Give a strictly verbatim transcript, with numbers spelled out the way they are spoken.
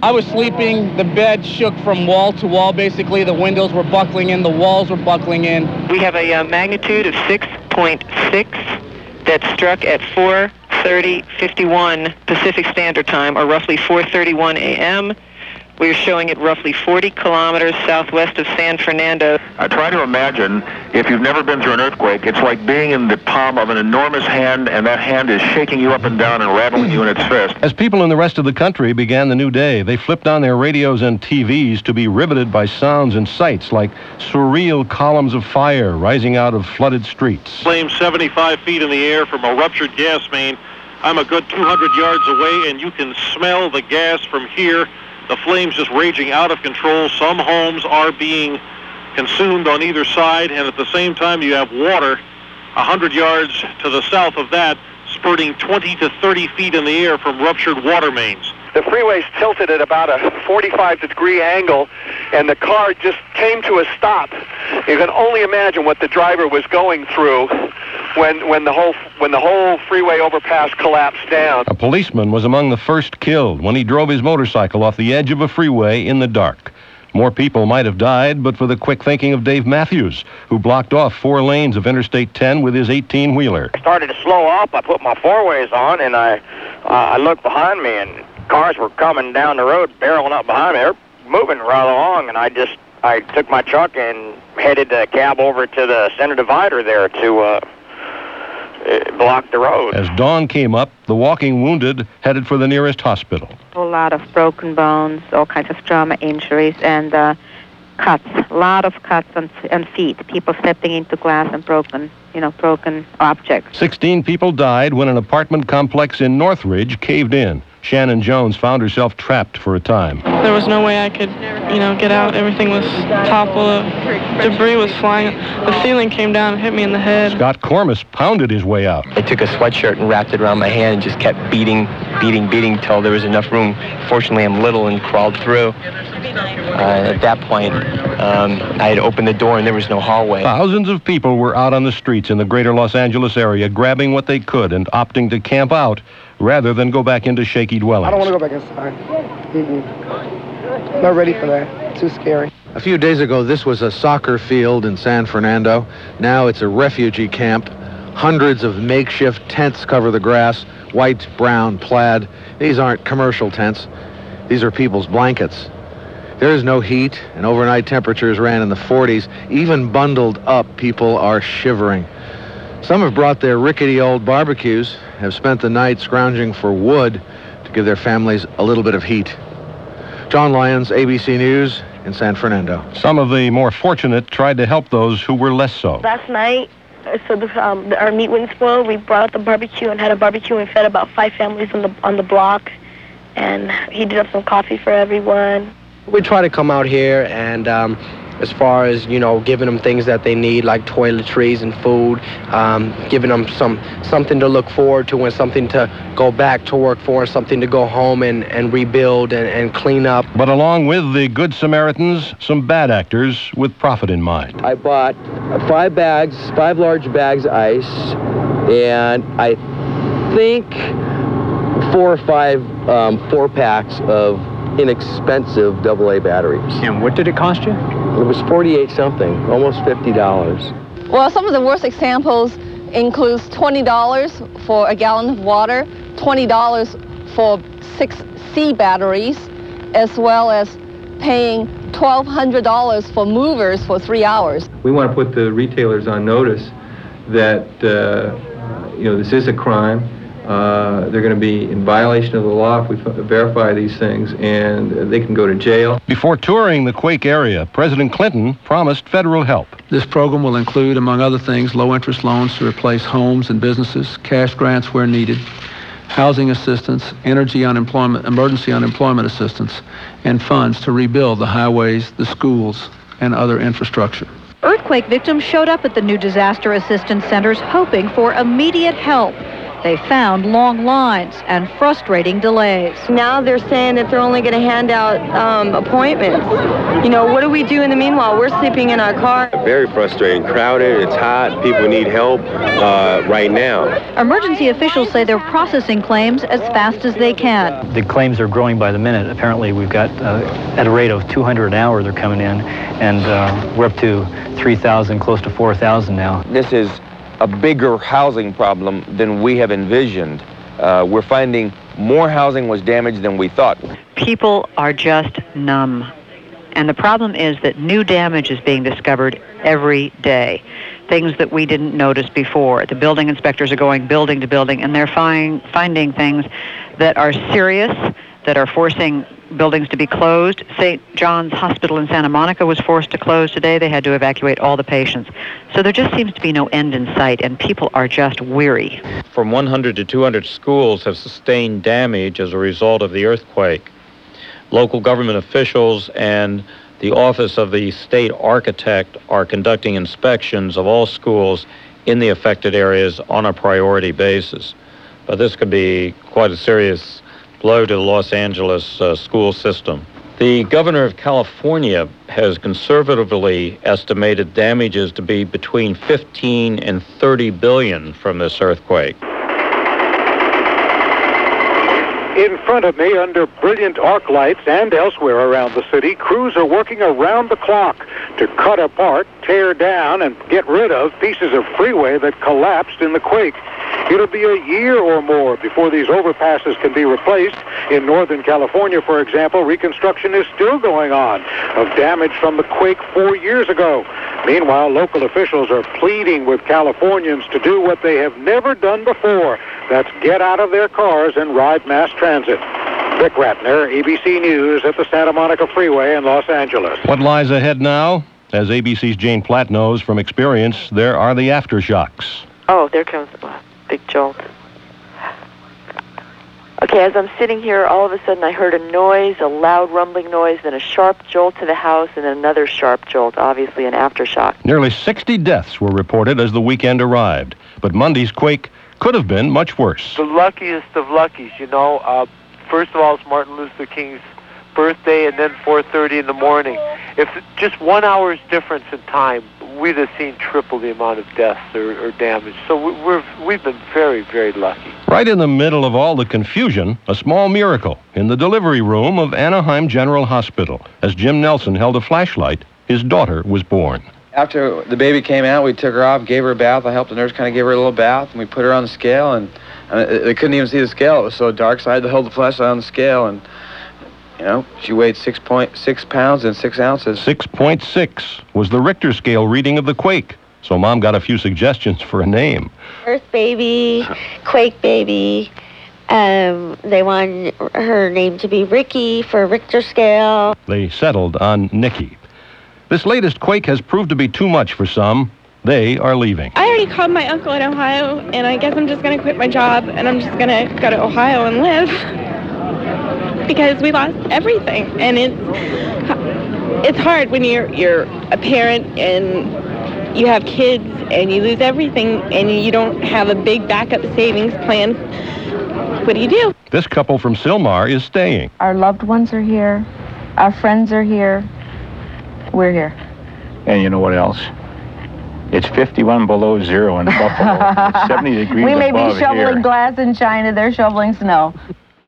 I was sleeping. The bed shook from wall to wall, basically. The windows were buckling in. The walls were buckling in. We have a uh, magnitude of six point six that struck at four thirty fifty-one Pacific Standard Time, or roughly four thirty-one a m We're showing it roughly forty kilometers southwest of San Fernando. I try to imagine, if you've never been through an earthquake, it's like being in the palm of an enormous hand, and that hand is shaking you up and down and rattling you in its fist. As people in the rest of the country began the new day, they flipped on their radios and T Vs to be riveted by sounds and sights like surreal columns of fire rising out of flooded streets. Flames seventy-five feet in the air from a ruptured gas main. I'm a good two hundred yards away, and you can smell the gas from here. The flames just raging out of control. Some homes are being consumed on either side, and at the same time you have water one hundred yards to the south of that, spurting twenty to thirty feet in the air from ruptured water mains. The freeway's tilted at about a forty-five degree angle, and the car just came to a stop. You can only imagine what the driver was going through when when the whole when the whole freeway overpass collapsed down. A policeman was among the first killed when he drove his motorcycle off the edge of a freeway in the dark. More people might have died, but for the quick thinking of Dave Matthews, who blocked off four lanes of Interstate ten with his eighteen-wheeler. I started to slow up. I put my four-ways on, and I uh, I looked behind me, and cars were coming down the road, barreling up behind me. They're moving right along, and I just I took my truck and headed the cab over to the center divider there to uh, block the road. As dawn came up, the walking wounded headed for the nearest hospital. A whole lot of broken bones, all kinds of trauma injuries, and uh, cuts. A lot of cuts on, on feet. People stepping into glass and broken, you know, broken objects. Sixteen people died when an apartment complex in Northridge caved in. Shannon Jones found herself trapped for a time. There was no way I could, you know, get out. Everything was toppled. Debris was flying. The ceiling came down and hit me in the head. Scott Cormus pounded his way out. I took a sweatshirt and wrapped it around my hand and just kept beating, beating, beating till there was enough room. Fortunately, I'm little and crawled through. Uh, at that point, um, I had opened the door and there was no hallway. Thousands of people were out on the streets in the greater Los Angeles area, grabbing what they could and opting to camp out rather than go back into shaky dwellings. I don't want to go back inside. Mm-mm. Not ready for that. Too scary. A few days ago, this was a soccer field in San Fernando. Now it's a refugee camp. Hundreds of makeshift tents cover the grass, white, brown, plaid. These aren't commercial tents. These are people's blankets. There is no heat, and overnight temperatures ran in the forties. Even bundled up, people are shivering. Some have brought their rickety old barbecues, have spent the night scrounging for wood to give their families a little bit of heat. John Lyons, A B C News in San Fernando. Some of the more fortunate tried to help those who were less so. Last night, so the, um, the, our meat wouldn't spoil. We brought out the barbecue and had a barbecue and fed about five families on the on the block, and heated up some coffee for everyone. We try to come out here and um, as far as, you know, giving them things that they need, like toiletries and food, um, giving them some something to look forward to and something to go back to work for, something to go home and, and rebuild and, and clean up. But along with the Good Samaritans, some bad actors with profit in mind. I bought five bags, five large bags of ice, and I think four or five um, four packs of inexpensive double A batteries. And what did it cost you? It was forty-eight something, almost fifty dollars. Well, some of the worst examples includes twenty dollars for a gallon of water, twenty dollars for six C batteries, as well as paying twelve hundred dollars for movers for three hours. We want to put the retailers on notice that, uh, you know, this is a crime. Uh, they're going to be in violation of the law if we f- verify these things, and they can go to jail. Before touring the quake area, President Clinton promised federal help. This program will include, among other things, low-interest loans to replace homes and businesses, cash grants where needed, housing assistance, energy unemployment, emergency unemployment assistance, and funds to rebuild the highways, the schools, and other infrastructure. Earthquake victims showed up at the new disaster assistance centers hoping for immediate help. They found long lines and frustrating delays. Now they're saying that they're only going to hand out um, appointments. You know, what do we do in the meanwhile? We're sleeping in our car. Very frustrating. Crowded, it's hot, people need help uh, right now. Emergency officials say they're processing claims as fast as they can. The claims are growing by the minute. Apparently we've got, uh, at a rate of two hundred an hour they're coming in, and uh, we're up to three thousand, close to four thousand now. This is a bigger housing problem than we have envisioned. Uh, we're finding more housing was damaged than we thought. People are just numb. And the problem is that new damage is being discovered every day. Things that we didn't notice before. The building inspectors are going building to building, and they're find, finding things that are serious, that are forcing buildings to be closed. Saint John's Hospital in Santa Monica was forced to close today. They had to evacuate all the patients. So there just seems to be no end in sight, and people are just weary. From one hundred to two hundred schools have sustained damage as a result of the earthquake. Local government officials and the Office of the State Architect are conducting inspections of all schools in the affected areas on a priority basis. But this could be quite a serious blow to the Los Angeles uh, school system. The governor of California has conservatively estimated damages to be between fifteen and thirty billion from this earthquake. In front of me, under brilliant arc lights and elsewhere around the city, crews are working around the clock to cut apart, tear down, and get rid of pieces of freeway that collapsed in the quake. It'll be a year or more before these overpasses can be replaced. In Northern California, for example, reconstruction is still going on of damage from the quake four years ago. Meanwhile, local officials are pleading with Californians to do what they have never done before. That's get out of their cars and ride mass transit. Vic Ratner, A B C News at the Santa Monica Freeway in Los Angeles. What lies ahead now? As A B C's Jane Platt knows from experience, there are the aftershocks. Oh, there comes a big jolt. Okay, as I'm sitting here, all of a sudden I heard a noise, a loud rumbling noise, then a sharp jolt to the house, and then another sharp jolt, obviously an aftershock. Nearly sixty deaths were reported as the weekend arrived, but Monday's quake could have been much worse. The luckiest of luckies, you know. Uh, first of all, it's Martin Luther King's birthday, and then four thirty in the morning. If just one hour's difference in time, we'd have seen triple the amount of deaths or, or damage. So we're, we've been very, very lucky. Right in the middle of all the confusion, a small miracle in the delivery room of Anaheim General Hospital. As Jim Nelson held a flashlight, his daughter was born. After the baby came out, we took her off, gave her a bath. I helped the nurse kind of give her a little bath, and we put her on the scale, and uh, they couldn't even see the scale. It was so dark, so I had to hold the flashlight on the scale, and, you know, she weighed six point six pounds and six ounces. six point six was the Richter scale reading of the quake, so Mom got a few suggestions for a name. Earth baby, quake baby. Um, they wanted her name to be Ricky for Richter scale. They settled on Nikki. This latest quake has proved to be too much for some. They are leaving. I already called my uncle in Ohio, and I guess I'm just going to quit my job, and I'm just going to go to Ohio and live. Because we lost everything, and it's it's hard when you're you're a parent and you have kids and you lose everything and you don't have a big backup savings plan. What do you do? This couple from Sylmar is staying. Our loved ones are here. Our friends are here. We're here. And you know what else? It's fifty-one below zero in Buffalo. It's seventy degrees we may above be shoveling here. glass in China. They're shoveling snow.